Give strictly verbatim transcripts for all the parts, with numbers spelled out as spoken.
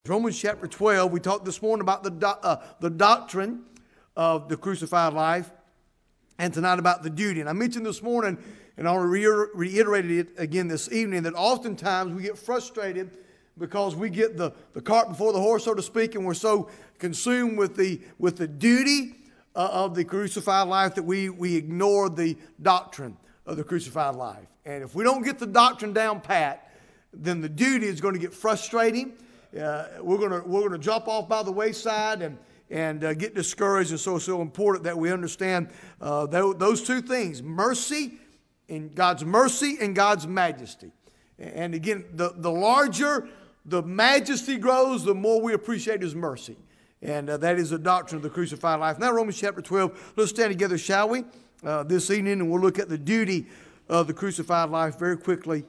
Romans chapter twelve, we talked this morning about the, do, uh, the doctrine of the crucified life, and tonight about the duty. And I mentioned this morning, and I'll re- reiterate it again this evening, that oftentimes we get frustrated because we get the, the cart before the horse, so to speak, and we're so consumed with the, with the duty uh, of the crucified life that we, we ignore the doctrine of the crucified life. And if we don't get the doctrine down pat, then the duty is going to get frustrating. Uh, we're going to we're going to drop off by the wayside and and uh, get discouraged. And so it's so important that we understand uh, th- those two things: mercy, and God's mercy, and God's majesty. And again, the the larger the majesty grows, the more we appreciate His mercy. And uh, that is the doctrine of the crucified life. Now, Romans chapter twelve. Let's stand together, shall we? Uh, this evening, and we'll look at the duty of the crucified life very quickly.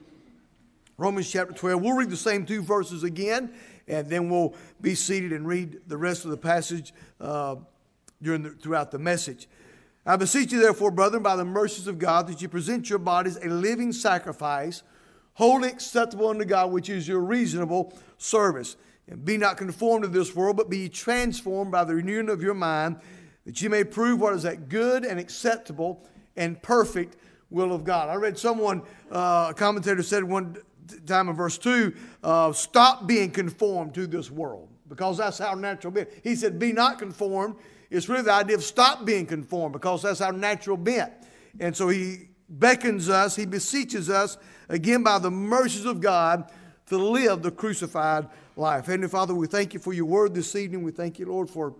Romans chapter twelve. We'll read the same two verses again, and then we'll be seated and read the rest of the passage uh, during the, throughout the message. I beseech you, therefore, brethren, by the mercies of God, that you present your bodies a living sacrifice, wholly acceptable unto God, which is your reasonable service. And be not conformed to this world, but be transformed by the renewing of your mind, that you may prove what is that good and acceptable and perfect will of God. I read someone, uh, a commentator said one time in verse two, uh, stop being conformed to this world, because that's our natural bent. He said, be not conformed. It's really the idea of stop being conformed, because that's our natural bent. And so he beckons us, he beseeches us, again by the mercies of God, to live the crucified life. Heavenly Father, we thank you for your word this evening. We thank you, Lord, for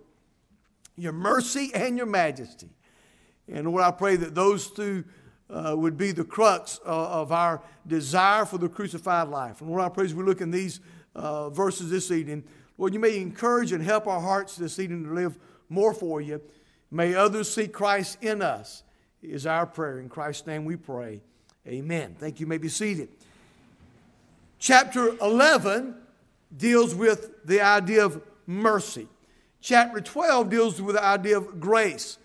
your mercy and your majesty. And Lord, I pray that those two Uh, would be the crux uh, of our desire for the crucified life. And Lord, I pray as we look in these uh, verses this evening, Lord, you may encourage and help our hearts this evening to live more for you. May others see Christ in us, is our prayer. In Christ's name we pray. Amen. Thank you. You may be seated. Chapter eleven deals with the idea of mercy. Chapter twelve deals with the idea of grace.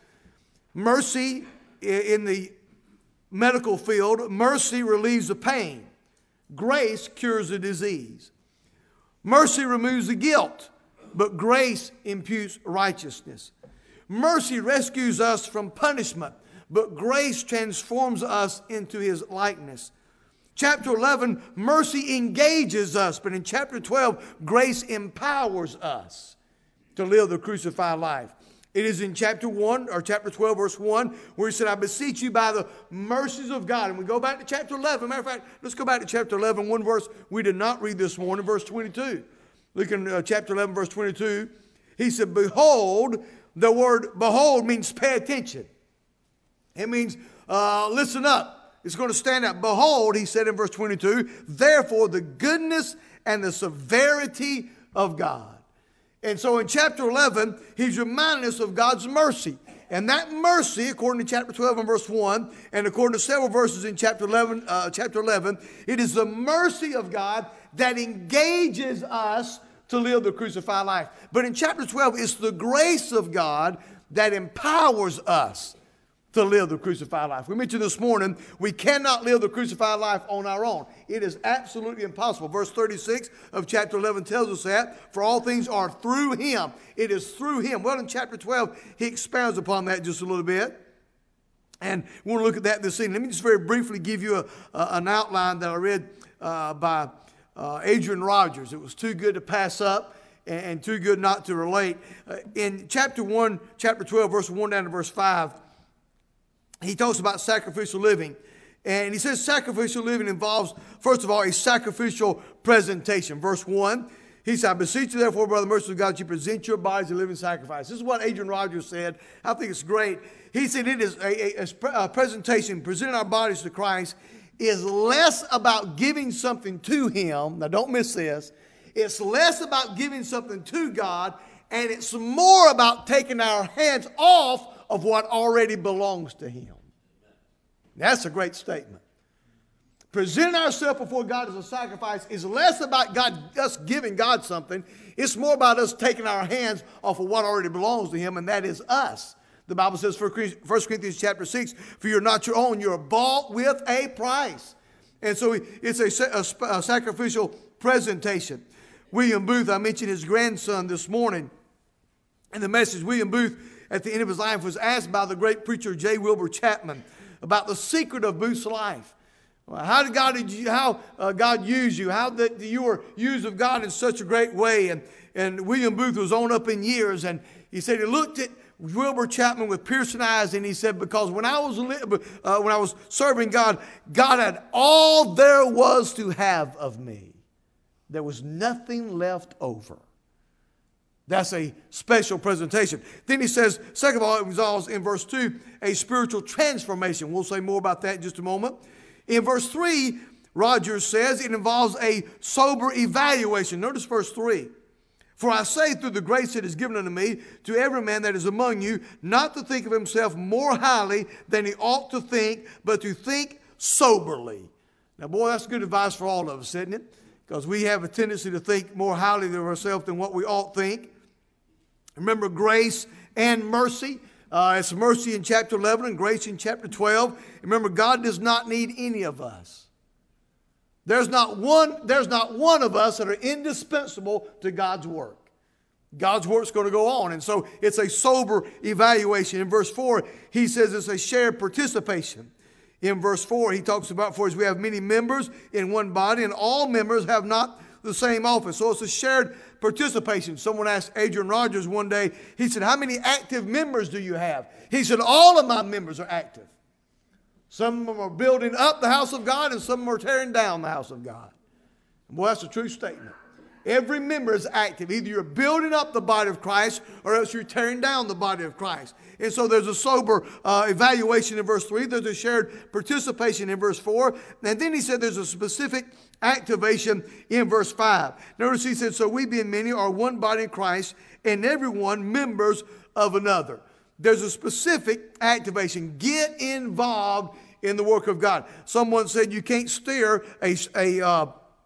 Mercy in the medical field, mercy relieves the pain. Grace cures the disease. Mercy removes the guilt, but grace imputes righteousness. Mercy rescues us from punishment, but grace transforms us into His likeness. Chapter eleven, mercy engages us, but in chapter twelve, grace empowers us to live the crucified life. It is in chapter one, or chapter twelve, verse one, where he said, I beseech you by the mercies of God. And we go back to chapter eleven. Matter of fact, let's go back to chapter eleven, one verse we did not read this morning, verse twenty-two. Look in uh, chapter eleven, verse twenty-two. He said, behold, the word behold means pay attention. It means uh, listen up. It's going to stand out. Behold, he said in verse twenty-two, therefore the goodness and the severity of God. And so in chapter eleven, he's reminding us of God's mercy. And that mercy, according to chapter twelve and verse one, and according to several verses in chapter eleven, uh, chapter eleven, it is the mercy of God that engages us to live the crucified life. But in chapter twelve, it's the grace of God that empowers us to live the crucified life. We mentioned this morning, we cannot live the crucified life on our own. It is absolutely impossible. Verse thirty-six of chapter eleven tells us that, for all things are through Him. It is through Him. Well, in chapter twelve, he expounds upon that just a little bit. And we want to look at that this evening. Let me just very briefly give you a, a, an outline that I read uh, by uh, Adrian Rogers. It was too good to pass up and, and too good not to relate. Uh, in chapter one, chapter twelve, verse one down to verse five, he talks about sacrificial living. And he says sacrificial living involves, first of all, a sacrificial presentation. Verse one, he said, I beseech you, therefore, brother, mercy of God, that you present your bodies a living sacrifice. This is what Adrian Rogers said. I think it's great. He said it is a, a, a presentation, presenting our bodies to Christ, is less about giving something to Him. Now, don't miss this. It's less about giving something to God, and it's more about taking our hands off of what already belongs to Him. That's a great statement. Presenting ourselves before God as a sacrifice is less about God, us giving God something. It's more about us taking our hands off of what already belongs to Him, and that is us. The Bible says, First Corinthians chapter six, for you're not your own, you're bought with a price. And so it's a, a, a sacrificial presentation. William Booth, I mentioned his grandson this morning. In the message, William Booth, at the end of his life, was asked by the great preacher J. Wilbur Chapman about the secret of Booth's life. How did God, did you, how uh, God use you? How that you were used of God in such a great way? And, and William Booth was on up in years, and he said he looked at Wilbur Chapman with piercing eyes, and he said, because when I was uh, when I was serving God, God had all there was to have of me. There was nothing left over. That's a special presentation. Then he says, second of all, it involves in verse two a spiritual transformation. We'll say more about that in just a moment. In verse three, Rogers says it involves a sober evaluation. Notice verse three. For I say through the grace that is given unto me, to every man that is among you, not to think of himself more highly than he ought to think, but to think soberly. Now, boy, that's good advice for all of us, isn't it? Because we have a tendency to think more highly of ourselves than what we ought to think. Remember grace and mercy. Uh, it's mercy in chapter eleven and grace in chapter twelve. Remember, God does not need any of us. There's not one, there's not one of us that are indispensable to God's work. God's work's going to go on. And so it's a sober evaluation. In verse four, he says it's a shared participation. In verse four, he talks about, for as we have many members in one body, and all members have not the same office. So it's a shared participation. Someone asked Adrian Rogers one day, he said, how many active members do you have? He said, all of my members are active. Some of them are building up the house of God, and some of them are tearing down the house of God. Boy, that's a true statement. Every member is active. Either you're building up the body of Christ, or else you're tearing down the body of Christ. And so there's a sober uh, evaluation in verse three. There's a shared participation in verse four. And then he said there's a specific activation in verse five. Notice he said, so we being many are one body in Christ, and everyone members of another. There's a specific activation. Get involved in the work of God. Someone said you can't steer a, a, uh,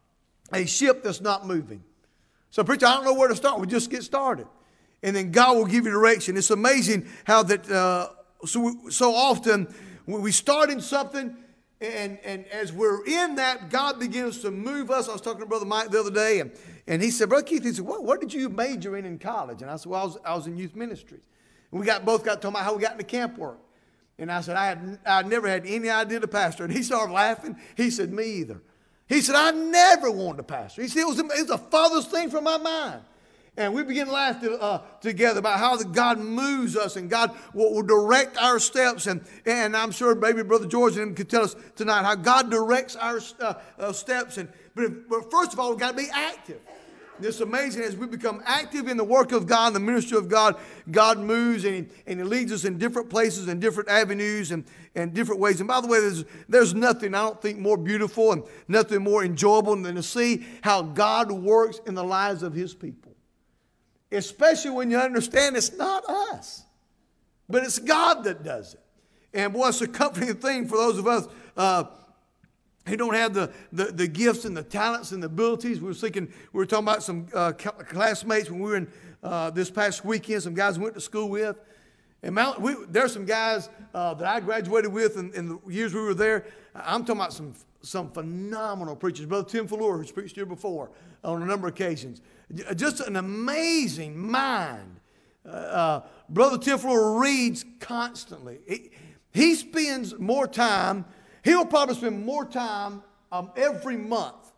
a ship that's not moving. So, preacher, I don't know where to start. We just get started. And then God will give you direction. It's amazing how that uh, so, so often when we start in something, and, and as we're in that, God begins to move us. I was talking to Brother Mike the other day, and, and he said, Brother Keith, he said, what, what did you major in in college? And I said, well, I was, I was in youth ministries. And we got both got talking about how we got into camp work. And I said, I had I never had any idea to pastor. And he started laughing. He said, me either. He said, I never wanted to pastor. He said, it was, it was the farthest thing from my mind. And we began to laugh to, uh, together about how the God moves us and God will, will direct our steps. And, and I'm sure maybe Brother George and him could tell us tonight how God directs our uh, uh, steps. And but, if, but first of all, we've got to be active. It's amazing as we become active in the work of God, the ministry of God, God moves and he, and he leads us in different places and different avenues and, and different ways. And by the way, there's, there's nothing I don't think more beautiful and nothing more enjoyable than to see how God works in the lives of his people. Especially when you understand it's not us, but it's God that does it. And boy, it's a comforting thing for those of us uh, who don't have the, the, the gifts and the talents and the abilities. We were thinking, we were talking about some uh, classmates when we were in uh, this past weekend, some guys we went to school with. And Mount, we, there's some guys uh, that I graduated with in, in the years we were there. I'm talking about some some phenomenal preachers. Brother Tim Fuller, who's preached here before on a number of occasions. Just an amazing mind. Uh, uh, Brother Tim Fuller reads constantly. He, he spends more time, he'll probably spend more time um, every month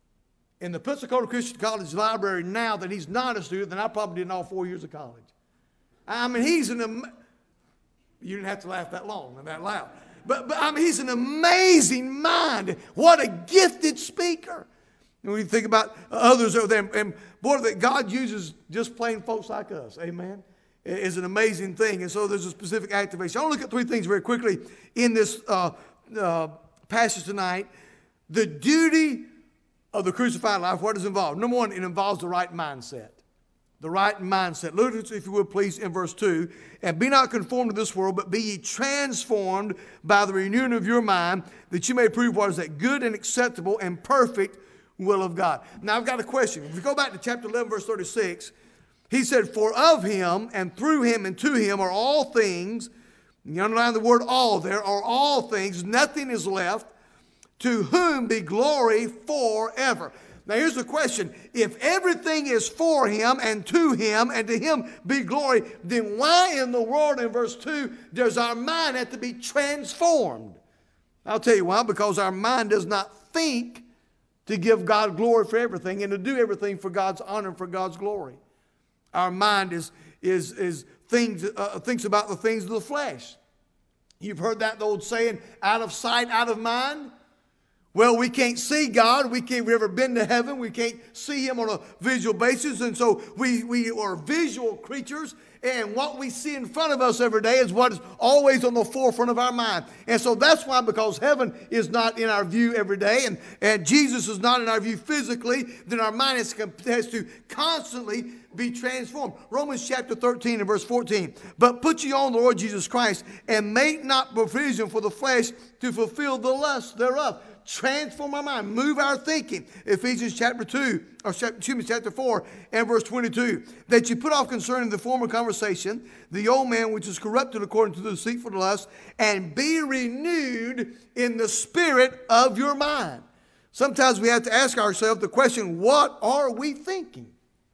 in the Pensacola Christian College Library now that he's not a student than I probably did in all four years of college. I mean, he's an, am- you didn't have to laugh that long and that loud. But, but I mean, he's an amazing mind. What a gifted speaker. And when you think about others over there, and boy, that God uses just plain folks like us, amen, is an amazing thing. And so there's a specific activation. I want to look at three things very quickly in this uh, uh, passage tonight. The duty of the crucified life, what is involved? Number one, it involves the right mindset. The right mindset. Look at, if you would please, in verse two. And be not conformed to this world, but be ye transformed by the renewing of your mind, that you may prove what is that good and acceptable and perfect will of God. Now I've got a question. If we go back to chapter eleven, verse thirty-six, he said, for of him and through him and to him are all things, and you underline the word all there, are all things, nothing is left, to whom be glory forever. Now here's the question. If everything is for him and to him and to him be glory, then why in the world in verse two does our mind have to be transformed? I'll tell you why. Because our mind does not think to give God glory for everything and to do everything for God's honor and for God's glory. Our mind is, is, is things, uh, thinks about the things of the flesh. You've heard that the old saying, out of sight, out of mind. Well, we can't see God. We can't, we've never been to heaven. We can't see him on a visual basis. And so we, we are visual creatures. And what we see in front of us every day is what is always on the forefront of our mind. And so that's why, because heaven is not in our view every day, and, and Jesus is not in our view physically, then our mind has, has to constantly be transformed. Romans chapter thirteen and verse fourteen. But put ye on the Lord Jesus Christ, and make not provision for the flesh to fulfill the lust thereof. Transform our mind. Move our thinking. Ephesians chapter two, or excuse me, chapter four and verse twenty-two. That you put off concerning the former conversation, the old man which is corrupted according to the deceitful lust, and be renewed in the spirit of your mind. Sometimes we have to ask ourselves the question, what are we thinking?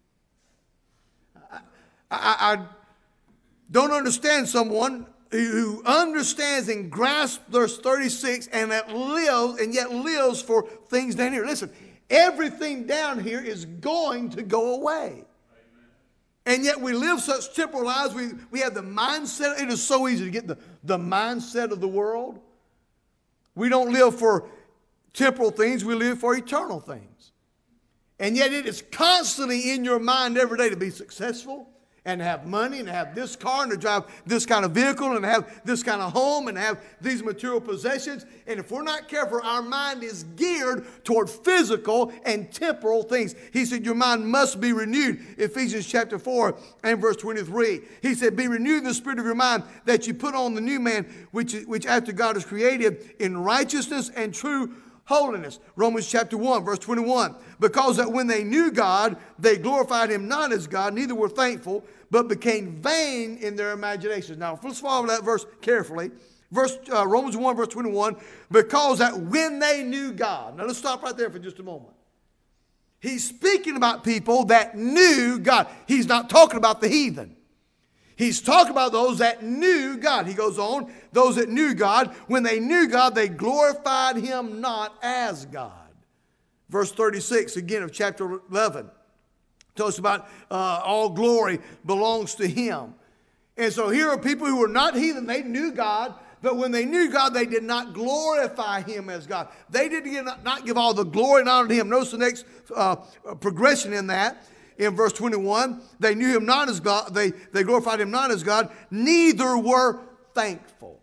I, I, I don't understand someone who understands and grasps verse thirty-six and that lives and yet lives for things down here. Listen, everything down here is going to go away. Amen. And yet we live such temporal lives. We, we have the mindset. It is so easy to get the, the mindset of the world. We don't live for temporal things. We live for eternal things. And yet it is constantly in your mind every day to be successful, and to have money, and to have this car, and to drive this kind of vehicle, and to have this kind of home, and to have these material possessions. And if we're not careful, our mind is geared toward physical and temporal things. He said, your mind must be renewed. Ephesians chapter four and verse twenty-three. He said, be renewed in the spirit of your mind, that you put on the new man, which, which after God is created in righteousness and true holiness. Romans chapter one, verse twenty-one. Because that when they knew God, they glorified him not as God, neither were thankful, but became vain in their imaginations. Now, let's follow that verse carefully. Verse uh, Romans one, verse twenty-one. Because that when they knew God. Now, let's stop right there for just a moment. He's speaking about people that knew God. He's not talking about the heathen. He's talking about those that knew God. He goes on, those that knew God, when they knew God, they glorified him not as God. Verse thirty-six, again, of chapter eleven, tells us about uh, all glory belongs to him. And so here are people who were not heathen. They knew God, but when they knew God, they did not glorify him as God. They did not give all the glory and honor to him. Notice the next uh, progression in that. In verse twenty-one, they knew him not as God, they, they glorified him not as God, neither were thankful.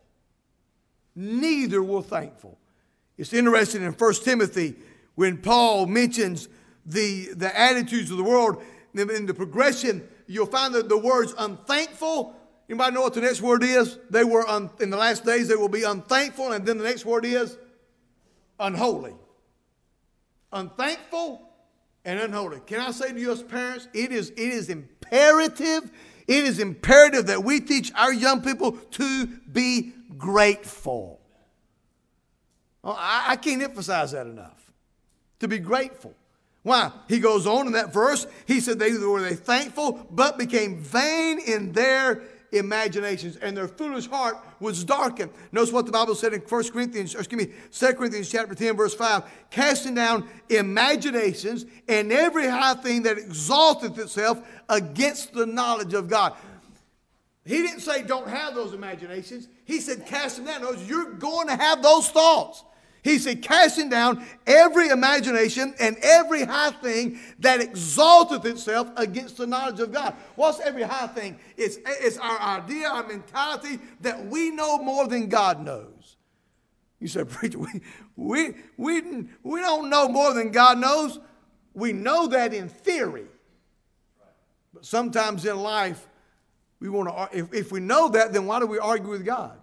Neither were thankful. It's interesting in First Timothy, when Paul mentions the, the attitudes of the world, in the progression, you'll find that the words unthankful. Anybody know what the next word is? They were, un, in the last days, they will be unthankful, and then the next word is unholy. Unthankful and unholy. Can I say to you as parents, it is, it is imperative, it is imperative that we teach our young people to be grateful. Oh, I, I can't emphasize that enough. To be grateful. Why? He goes on in that verse, he said they were they thankful, but became vain in their imaginations, and their foolish heart was darkened. Notice what the Bible said in First Corinthians, or excuse me, Second Corinthians chapter ten, verse five. Casting down imaginations and every high thing that exalteth itself against the knowledge of God. He didn't say don't have those imaginations. He said cast them down. Notice, you're going to have those thoughts. He said, casting down every imagination and every high thing that exalteth itself against the knowledge of God. What's every high thing? It's, it's our idea, our mentality that we know more than God knows. You said, preacher, we, we, we, we don't know more than God knows. We know that in theory. But sometimes in life, we want to. If, if we know that, then why do we argue with God?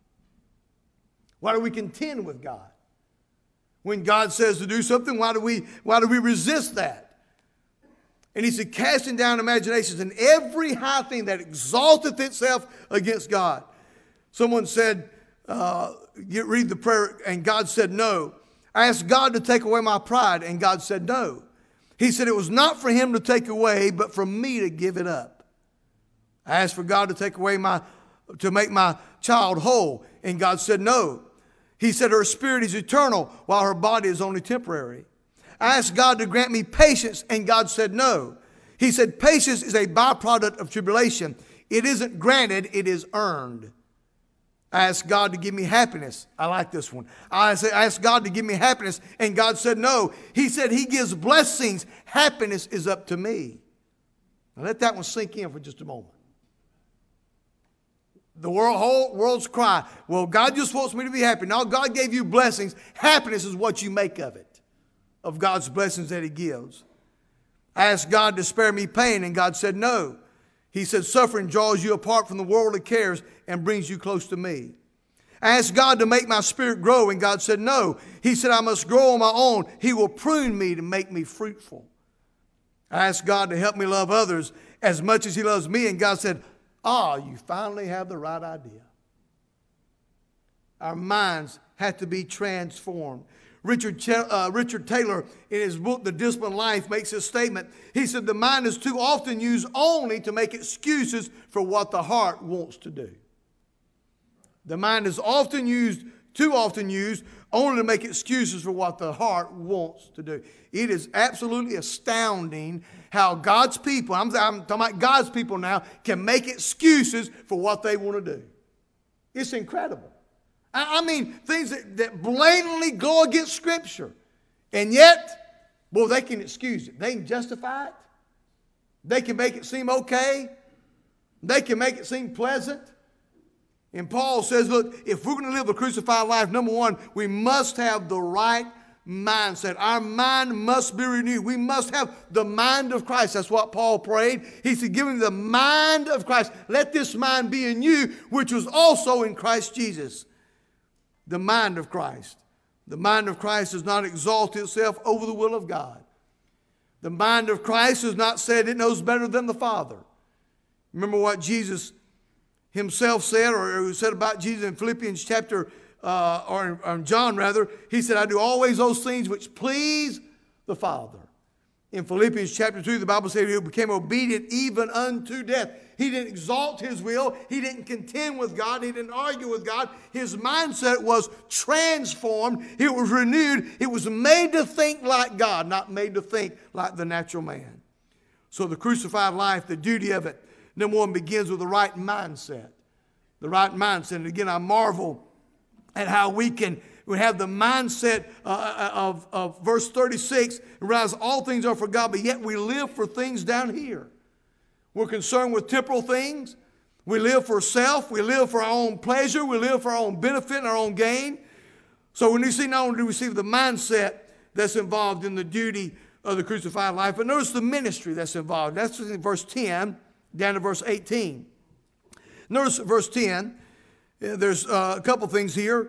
Why do we contend with God? When God says to do something, why do we, why do we resist that? And he said, casting down imaginations and every high thing that exalteth itself against God. Someone said, uh, you read the prayer, and God said no. I asked God to take away my pride, and God said no. He said, it was not for him to take away, but for me to give it up. I asked for God to take away my, to make my child whole. And God said no. He said her spirit is eternal while her body is only temporary. I asked God to grant me patience, and God said no. He said patience is a byproduct of tribulation. It isn't granted, it is earned. I asked God to give me happiness. I like this one. I asked God to give me happiness, and God said no. He said he gives blessings. Happiness is up to me. Now let that one sink in for just a moment. The world, whole world's cry, well, God just wants me to be happy. No, God gave you blessings. Happiness is what you make of it, of God's blessings that he gives. I asked God to spare me pain, and God said no. He said suffering draws you apart from the worldly cares and brings you close to me. I asked God to make my spirit grow, and God said no. He said I must grow on my own. He will prune me to make me fruitful. I asked God to help me love others as much as he loves me, and God said, ah, you finally have the right idea. Our minds have to be transformed. Richard, Ch- uh, Richard Taylor, in his book, The Disciplined Life, makes this statement. He said, the mind is too often used only to make excuses for what the heart wants to do. The mind is often used, too often used, only to make excuses for what the heart wants to do. It is absolutely astounding how God's people, I'm, I'm talking about God's people now, can make excuses for what they want to do. It's incredible. I mean, things that, that blatantly go against Scripture. And yet, well, they can excuse it. They can justify it. They can make it seem okay. They can make it seem pleasant. And Paul says, look, if we're going to live a crucified life, number one, we must have the right mindset. Our mind must be renewed. We must have the mind of Christ. That's what Paul prayed. He said, give me the mind of Christ. Let this mind be in you, which was also in Christ Jesus. The mind of Christ. The mind of Christ does not exalt itself over the will of God. The mind of Christ has not said it knows better than the Father. Remember what Jesus himself said, or said about Jesus in Philippians chapter, uh, or, in, or in John rather. He said, I do always those things which please the Father. In Philippians chapter two, the Bible says he became obedient even unto death. He didn't exalt his will. He didn't contend with God. He didn't argue with God. His mindset was transformed. It was renewed. It was made to think like God, not made to think like the natural man. So the crucified life, the duty of it, number one, begins with the right mindset. The right mindset. And again, I marvel at how we can we have the mindset uh, of, of verse thirty-six, and realize all things are for God, but yet we live for things down here. We're concerned with temporal things. We live for self. We live for our own pleasure. We live for our own benefit and our own gain. So when you see, not only do we see the mindset that's involved in the duty of the crucified life, but notice the ministry that's involved. That's in verse ten down to verse eighteen. Notice verse ten. There's uh, a couple things here,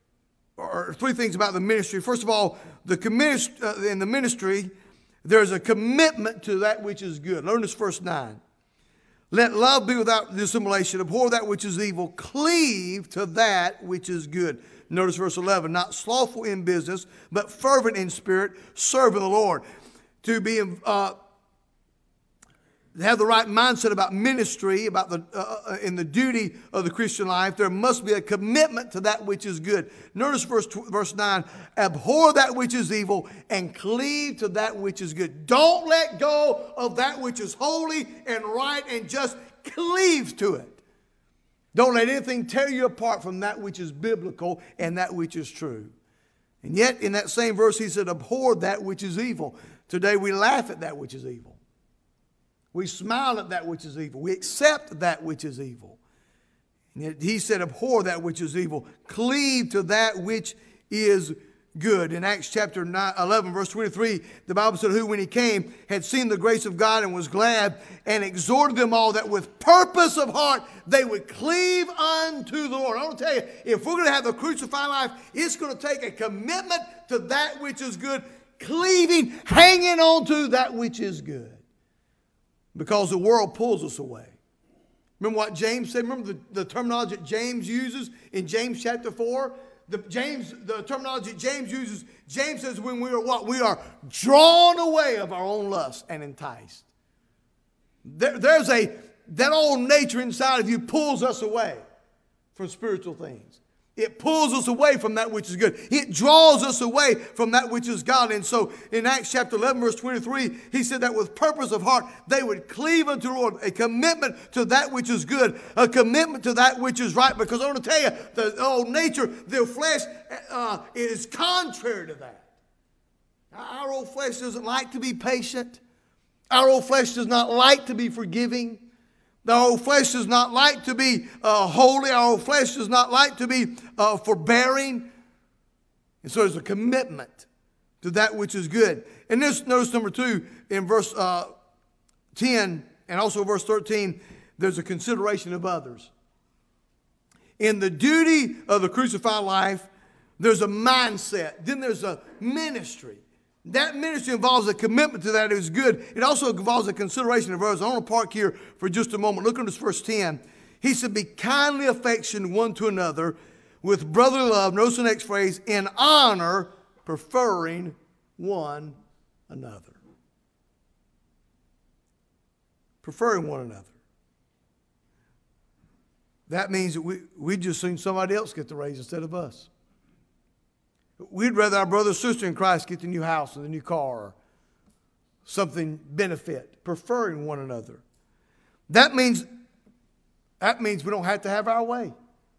or three things about the ministry. First of all, the uh, in the ministry, there's a commitment to that which is good. Notice verse nine. Let love be without dissimulation. Abhor that which is evil. Cleave to that which is good. Notice verse eleven. Not slothful in business, but fervent in spirit, serving the Lord. To be uh, have the right mindset about ministry, about the uh, in the duty of the Christian life, there must be a commitment to that which is good. Notice verse verse nine. Abhor that which is evil and cleave to that which is good. Don't let go of that which is holy and right and just cleave to it. Don't let anything tear you apart from that which is biblical and that which is true. And yet in that same verse he said, abhor that which is evil. Today we laugh at that which is evil. We smile at that which is evil. We accept that which is evil. And yet he said, abhor that which is evil. Cleave to that which is good. In Acts chapter nine, eleven, verse twenty-three, the Bible said, who when he came had seen the grace of God and was glad, and exhorted them all that with purpose of heart they would cleave unto the Lord. I want to tell you, if we're going to have the crucified life, it's going to take a commitment to that which is good, cleaving, hanging on to that which is good. Because the world pulls us away. Remember what James said? Remember the, the terminology that James uses in James chapter four? the James, the terminology James uses, James says when we are what? We are drawn away of our own lust and enticed. There, there's a, that old nature inside of you pulls us away from spiritual things. It pulls us away from that which is good. It draws us away from that which is God. And so in Acts chapter eleven, verse twenty-three, he said that with purpose of heart, they would cleave unto the Lord, a commitment to that which is good, a commitment to that which is right. Because I want to tell you, the old nature, the flesh, uh, is contrary to that. Our old flesh doesn't like to be patient. Our old flesh does not like to be forgiving. Our old flesh does not like to be uh, holy. Our old flesh does not like to be uh, forbearing. And so there's a commitment to that which is good. And this, notice number two, in verse uh, ten and also verse thirteen, there's a consideration of others. In the duty of the crucified life, there's a mindset. Then there's a ministry. That ministry involves a commitment to that is good. It also involves a consideration of others. I want to park here for just a moment. Look at this verse ten. He said, be kindly affectioned one to another with brotherly love. Notice the next phrase, in honor, preferring one another. Preferring one another. That means that we, we just seen somebody else get the raise instead of us. We'd rather our brother or sister in Christ get the new house or the new car or something benefit, preferring one another. That means, that means we don't have to have our way.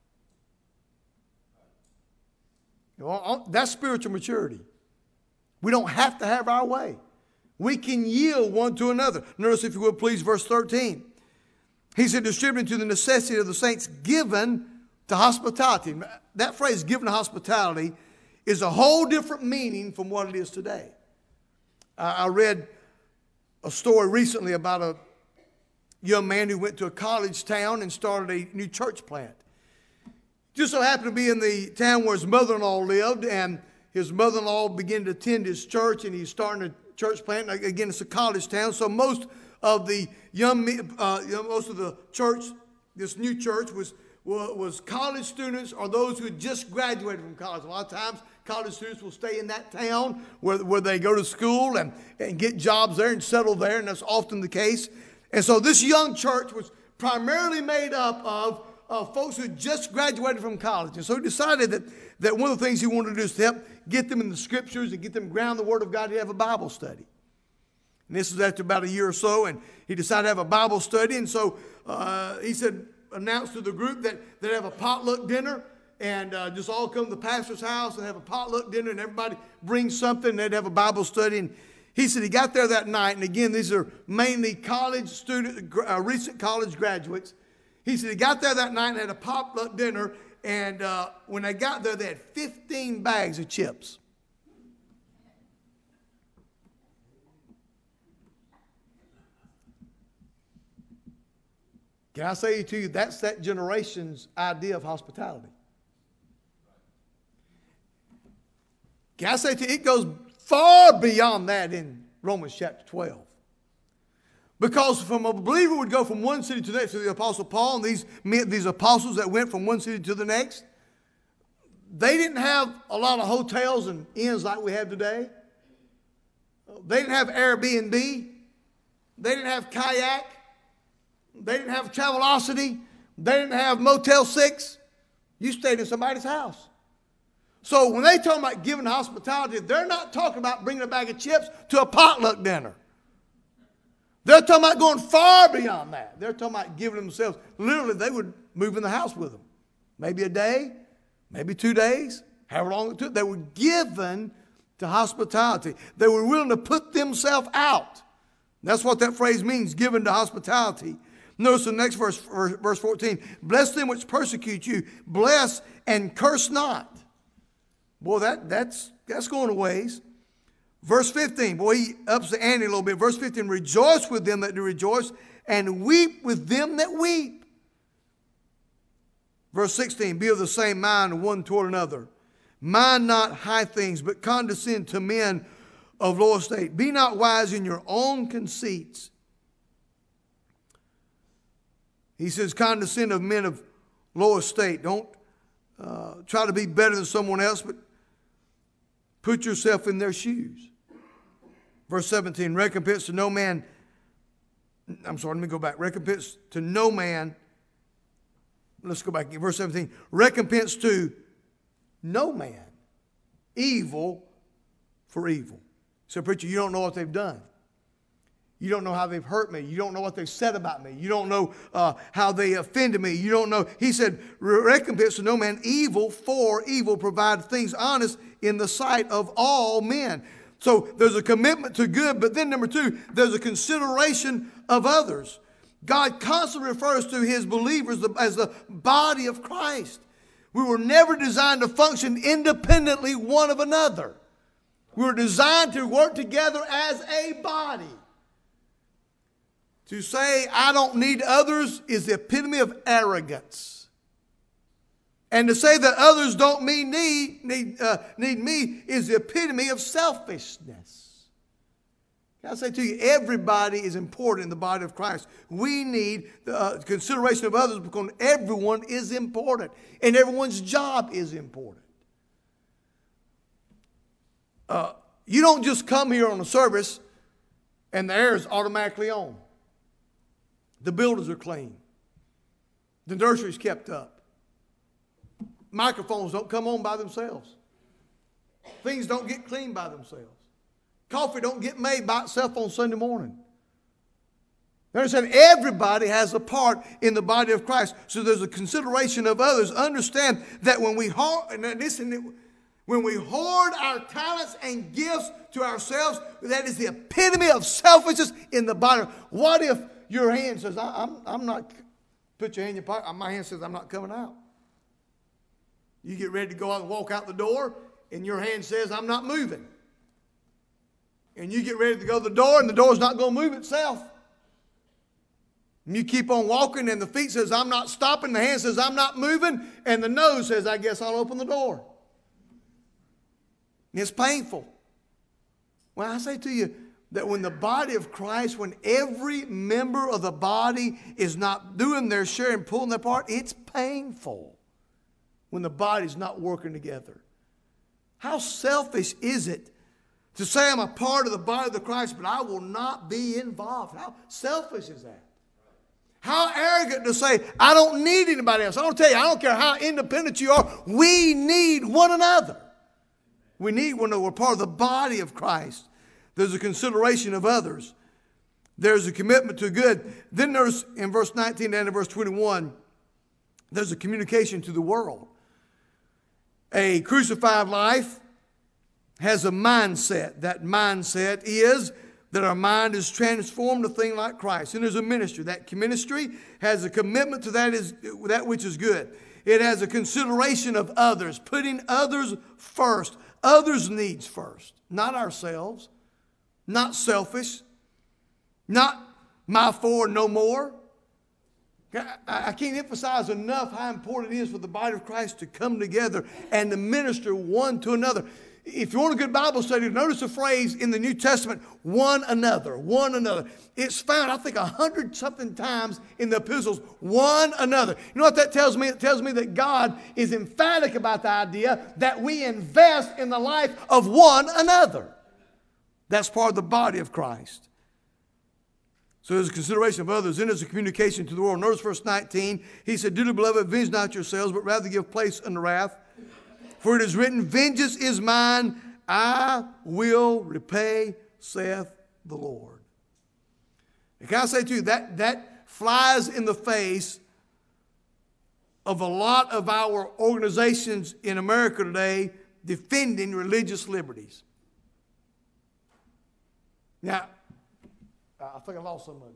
You know, that's spiritual maturity. We don't have to have our way. We can yield one to another. Notice, if you would please, verse thirteen. He said, distributing to the necessity of the saints, given to hospitality. That phrase, given to hospitality, is a whole different meaning from what it is today. I read a story recently about a young man who went to a college town and started a new church plant. Just so happened to be in the town where his mother-in-law lived, and his mother-in-law began to attend his church, and he's starting a church plant. Again, it's a college town, so most of the young, uh, most of the church, this new church was was college students or those who had just graduated from college. A lot of times, college students will stay in that town where, where they go to school and, and get jobs there and settle there, and that's often the case. And so this young church was primarily made up of uh, folks who had just graduated from college. And so he decided that, that one of the things he wanted to do is to help get them in the scriptures and get them ground in the Word of God to have a Bible study. And this was after about a year or so, and he decided to have a Bible study. And so uh, he said, announced to the group that they'd have a potluck dinner and uh, just all come to the pastor's house and have a potluck dinner, and everybody brings something, and they'd have a Bible study. And he said he got there that night, and again, these are mainly college students, uh, recent college graduates. He said he got there that night and had a potluck dinner, and uh, when they got there, they had fifteen bags of chips. Can I say to you, that's that generation's idea of hospitality. Can I say to you, it goes far beyond that in Romans chapter twelve. Because from a believer would go from one city to the next, to the Apostle Paul and these, these apostles that went from one city to the next, they didn't have a lot of hotels and inns like we have today. They didn't have Airbnb. They didn't have kayak. They didn't have Travelocity. They didn't have Motel six. You stayed in somebody's house. So when they talk about giving hospitality, they're not talking about bringing a bag of chips to a potluck dinner. They're talking about going far beyond that. They're talking about giving themselves. Literally, they would move in the house with them. Maybe a day, maybe two days, however long it took. They were given to hospitality. They were willing to put themselves out. That's what that phrase means, given to hospitality. Notice the next verse, verse fourteen. Bless them which persecute you. Bless and curse not. Boy, that, that's, that's going a ways. Verse fifteen. Boy, he ups the ante a little bit. Verse fifteen. Rejoice with them that do rejoice, and weep with them that weep. Verse sixteen. Be of the same mind one toward another. Mind not high things, but condescend to men of low estate. Be not wise in your own conceits. He says, condescend of men of low estate. Don't, uh, try to be better than someone else, but put yourself in their shoes. Verse seventeen, recompense to no man. I'm sorry, let me go back. Recompense to no man. Let's go back. Verse seventeen, recompense to no man evil for evil. So, preacher, you don't know what they've done. You don't know how they've hurt me. You don't know what they've said about me. You don't know uh, how they offended me. You don't know. He said, recompense to no man evil for evil. Provide things honest in the sight of all men. So there's a commitment to good, but then number two, there's a consideration of others. God constantly refers to his believers as the body of Christ. We were never designed to function independently one of another. We were designed to work together as a body. To say, I don't need others is the epitome of arrogance. And to say that others don't mean need, need, uh, need me is the epitome of selfishness. Can I say to you, everybody is important in the body of Christ. We need the uh, consideration of others because everyone is important. And everyone's job is important. Uh, you don't just come here on a service and the air is automatically on. The buildings are clean. The nursery's kept up. Microphones don't come on by themselves. Things don't get cleaned by themselves. Coffee don't get made by itself on Sunday morning. They understand everybody has a part in the body of Christ. So there's a consideration of others. Understand that when we hoard, listen, when we hoard our talents and gifts to ourselves, that is the epitome of selfishness in the body. What if your hand says, I, I'm, I'm not, put your hand in your pocket. My hand says, I'm not coming out. You get ready to go out and walk out the door, and your hand says, I'm not moving. And you get ready to go to the door, and the door's not going to move itself. And you keep on walking, and the feet says, I'm not stopping. The hand says, I'm not moving. And the nose says, I guess I'll open the door. And it's painful. Well, I say to you that when the body of Christ, when every member of the body is not doing their share and pulling their part, it's painful when the body's not working together. How selfish is it to say I'm a part of the body of the Christ, but I will not be involved? How selfish is that? How arrogant to say, I don't need anybody else. I don't tell you, I don't care how independent you are. We need one another. We need one another. We're part of the body of Christ. There's a consideration of others. There's a commitment to good. Then there's, in verse nineteen and in verse twenty-one, there's a communication to the world. A crucified life has a mindset. That mindset is that our mind is transformed to think like Christ. And there's a ministry. That ministry has a commitment to that, is, that which is good. It has a consideration of others, putting others first, others' needs first, not ourselves, not selfish, not my four, no more. I can't emphasize enough how important it is for the body of Christ to come together and to minister one to another. If you want a good Bible study, notice a phrase in the New Testament, one another, one another. It's found, I think, a hundred something times in the epistles, one another. You know what that tells me? It tells me that God is emphatic about the idea that we invest in the life of one another. That's part of the body of Christ. So there's a consideration of others. Then there's a communication to the world. Notice verse nineteen. He said, "Dearly beloved, avenge not yourselves, but rather give place unto wrath. For it is written, vengeance is mine, I will repay, saith the Lord." And can I say to you, that, that flies in the face of a lot of our organizations in America today defending religious liberties. Now, I think I lost some of you.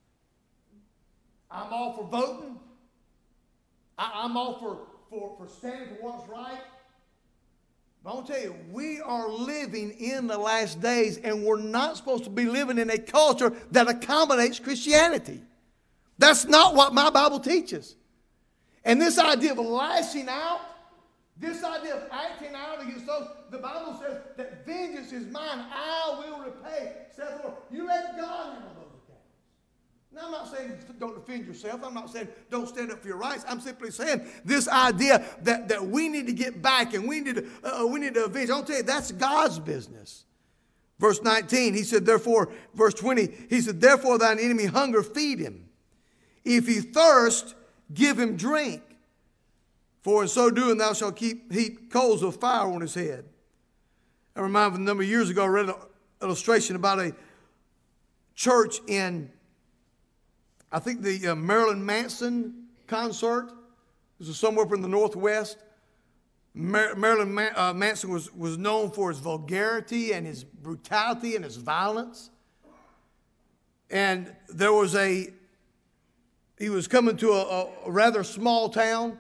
I'm all for voting. I, I'm all for, for, for standing for what's right. But I want to tell you, we are living in the last days, and we're not supposed to be living in a culture that accommodates Christianity. That's not what my Bible teaches. And this idea of lashing out, this idea of acting out against those, the Bible says that vengeance is mine, I will repay, saith the Lord. You let God handle those accounts. Now, I'm not saying don't defend yourself. I'm not saying don't stand up for your rights. I'm simply saying this idea that, that we need to get back and we need to, uh, we need to avenge. I'll tell you, that's God's business. Verse nineteen, he said, therefore, verse twenty, he said, therefore thine enemy hunger, feed him. If he thirst, give him drink. For in so doing thou shalt keep heap coals of fire on his head. I remember a number of years ago I read an illustration about a church in, I think the uh, Marilyn Manson concert. This was somewhere up in the Northwest. Mar- Marilyn Man- uh, Manson was, was known for his vulgarity and his brutality and his violence. And there was a, he was coming to a, a rather small town.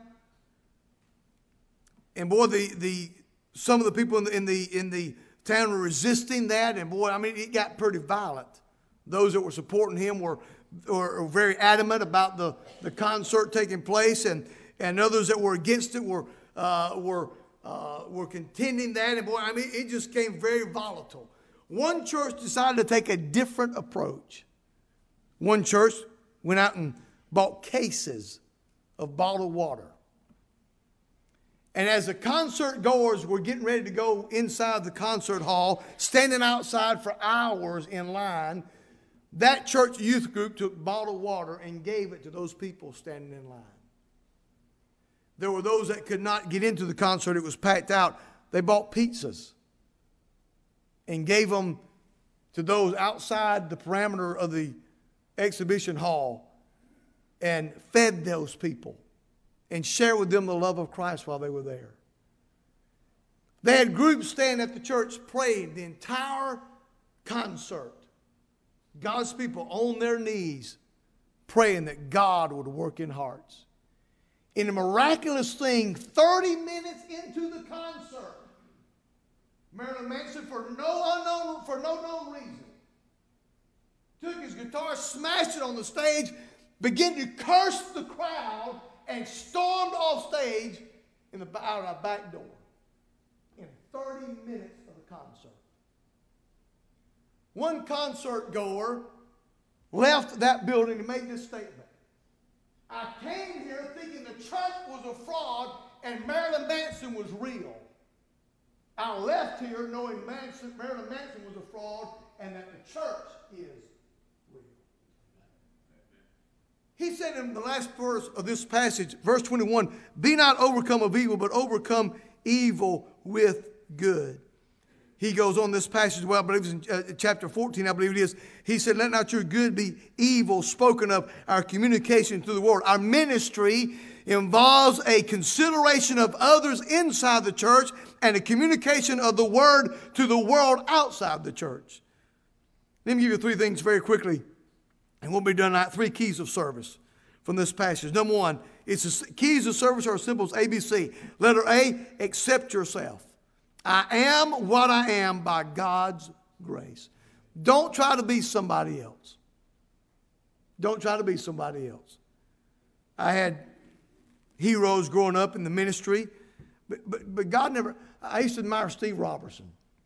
And boy, the, the some of the people in the, in the in the town were resisting that, and boy, I mean, it got pretty violent. Those that were supporting him were were very adamant about the, the concert taking place, and, and others that were against it were uh, were uh, were contending that, and boy, I mean, it just came very volatile. One church decided to take a different approach. One church went out and bought cases of bottled water. And as the concert goers were getting ready to go inside the concert hall, standing outside for hours in line, that church youth group took bottled water and gave it to those people standing in line. There were those that could not get into the concert. It was packed out. They bought pizzas and gave them to those outside the parameter of the exhibition hall and fed those people and share with them the love of Christ while they were there. They had groups staying at the church praying the entire concert. God's people on their knees praying that God would work in hearts. In a miraculous thing, thirty minutes into the concert, Marilyn Manson, for no unknown, for no known reason, took his guitar, smashed it on the stage, began to curse the crowd, and stormed off stage in the, out our back door in thirty minutes of the concert. One concert goer left that building and made this statement. I came here thinking the church was a fraud and Marilyn Manson was real. I left here knowing Manson, Marilyn Manson was a fraud and that the church is real. He said in the last verse of this passage, verse twenty-one, be not overcome of evil, but overcome evil with good. He goes on this passage, well, I believe it's in uh, chapter fourteen, I believe it is. He said, let not your good be evil spoken of, our communication to the world. Our ministry involves a consideration of others inside the church and a communication of the word to the world outside the church. Let me give you three things very quickly, and we'll be done tonight. Three keys of service from this passage. Number one, it's the keys of service are simple as A B C. Letter A, accept yourself. I am what I am by God's grace. Don't try to be somebody else. Don't try to be somebody else. I had heroes growing up in the ministry, but, but, but God never, I used to admire Steve Robertson.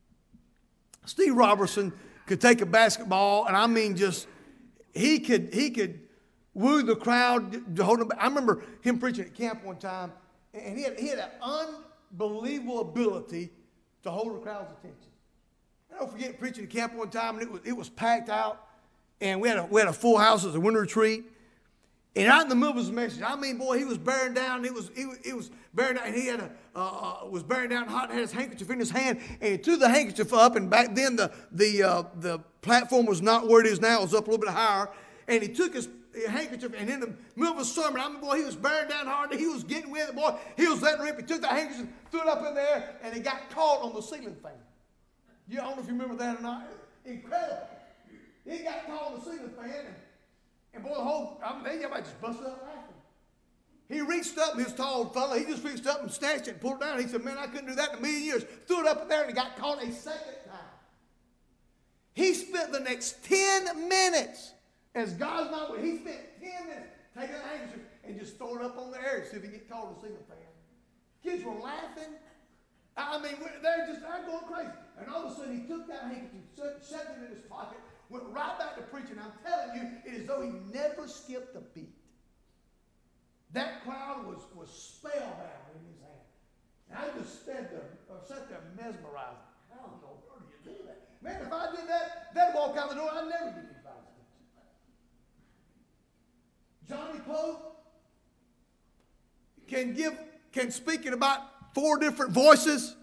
Steve Robertson could take a basketball, and I mean just, he could, he could woo the crowd to hold them back. I remember him preaching at camp one time, and he had, he had an unbelievable ability to hold the crowd's attention. I don't forget preaching at camp one time, and it was, it was packed out, and we had, a, we had a full house as a winter retreat. And right in the middle of his message, I mean, boy, he was bearing down. It was, it was, it was bearing down, and he had a, uh, was bearing down hot, and had his handkerchief in his hand, and he threw the handkerchief up. And back then, the the uh, the platform was not where it is now; it was up a little bit higher. And he took his handkerchief, and in the middle of a sermon, I mean, boy, he was bearing down hard. He was getting with it, boy. He was letting rip. He took the handkerchief, threw it up in there, and it got caught on the ceiling fan. You, I don't know if you remember that or not. Incredible! It got caught on the ceiling fan. And, And boy, the whole, I mean, everybody just busted up laughing. He reached up, his tall fella, he just reached up and snatched it and pulled it down. He said, man, I couldn't do that in a million years. Threw it up in there and it got caught a second time. He spent the next ten minutes, as God's not with, he spent ten minutes taking the handkerchief and just throwing it up on the air to see if he get caught in the ceiling fan. Kids were laughing. I mean, they're just, they're going crazy. And all of a sudden, he took that handkerchief, shoved it in his pocket, went right back to preaching. I'm telling you, it is though he never skipped a beat. That crowd was, was spellbound in his hand. And I just stood there, or sat there mesmerized. How in the world do you do that? Man, if I did that, they'd walk out the door. I'd never get anybody's attention. Johnny Pope can give, can speak in about four different voices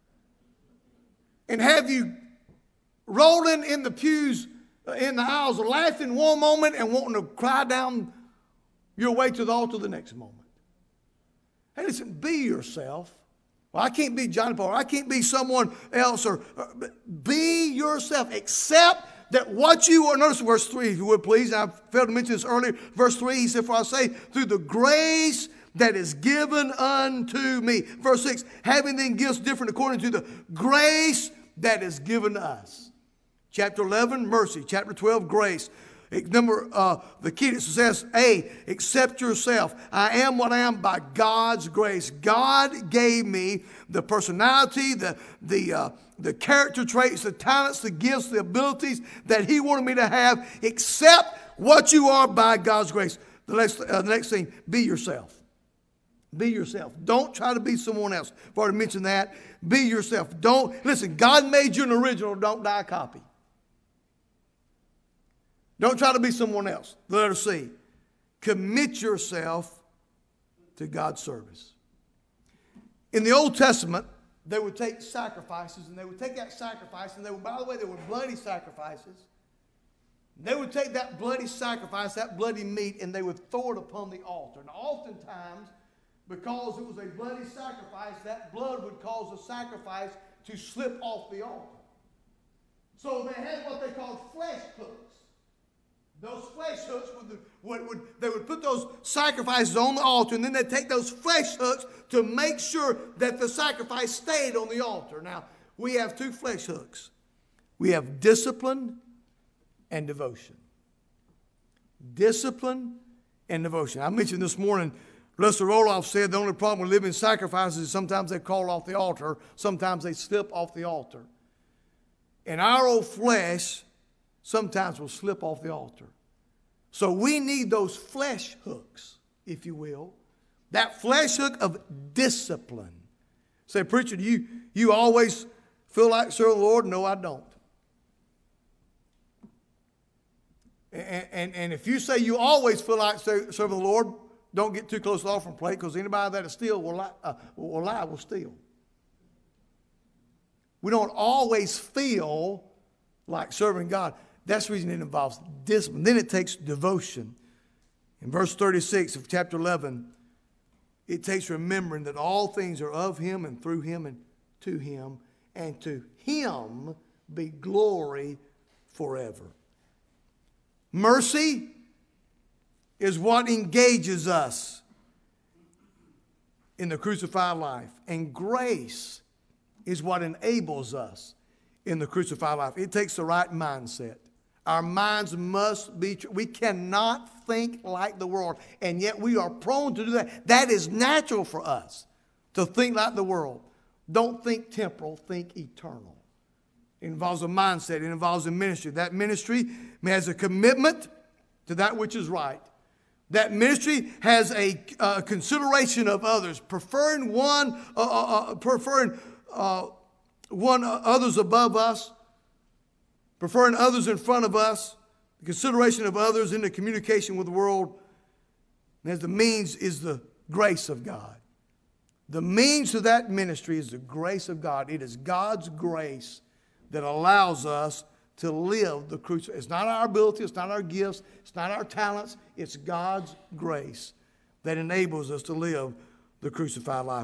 and have you rolling in the pews, uh, in the aisles, laughing one moment and wanting to cry down your way to the altar the next moment. Hey, listen, be yourself. Well, I can't be Johnny Pope. I can't be someone else. Or, or be yourself. Accept that what you are. Notice verse three, if you would please. I failed to mention this earlier. Verse three, he said, for I say, through the grace that is given unto me. Verse six, having then gifts different according to the grace that is given us. Chapter eleven, mercy. Chapter twelve, grace. Number uh, the key that says, A, accept yourself. I am what I am by God's grace. God gave me the personality, the the uh, the character traits, the talents, the gifts, the abilities that he wanted me to have. Accept what you are by God's grace. The next, uh, the next thing, be yourself. Be yourself. Don't try to be someone else. I've already mentioned that. Be yourself. Don't, listen, God made you an original. Don't die a copy. Don't try to be someone else. The letter C. Commit yourself to God's service. In the Old Testament, they would take sacrifices, and they would take that sacrifice, and they would, by the way, they were bloody sacrifices. They would take that bloody sacrifice, that bloody meat, and they would throw it upon the altar. And oftentimes, because it was a bloody sacrifice, that blood would cause the sacrifice to slip off the altar. So they had what they called flesh hooks. Those flesh hooks, would, would, would, they would put those sacrifices on the altar, and then they'd take those flesh hooks to make sure that the sacrifice stayed on the altar. Now, we have two flesh hooks. We have discipline and devotion. Discipline and devotion. I mentioned this morning, Lester Roloff said the only problem with living sacrifices is sometimes they call off the altar, sometimes they slip off the altar. And our old flesh sometimes will slip off the altar. So we need those flesh hooks, if you will. That flesh hook of discipline. Say, preacher, do you, you always feel like serving the Lord? No, I don't. And, and, and if you say you always feel like serving the Lord, don't get too close to the offering plate, because anybody that is steal will lie, uh, will lie will steal. We don't always feel like serving God. That's the reason it involves discipline. Then it takes devotion. In verse thirty-six of chapter eleven, it takes remembering that all things are of him and through him and to him, and to him be glory forever. Mercy is what engages us in the crucified life, and grace is what enables us in the crucified life. It takes the right mindset. Our minds must be, we cannot think like the world, and yet we are prone to do that. That is natural for us, to think like the world. Don't think temporal, think eternal. It involves a mindset. It involves a ministry. That ministry has a commitment to that which is right. That ministry has a uh, consideration of others, preferring one, uh, uh, preferring uh, one uh, others above us, preferring others in front of us, the consideration of others in the communication with the world. And as the means is the grace of God. The means to that ministry is the grace of God. It is God's grace that allows us to live the crucifixion. It's not our ability, it's not our gifts, it's not our talents, it's God's grace that enables us to live the crucified life.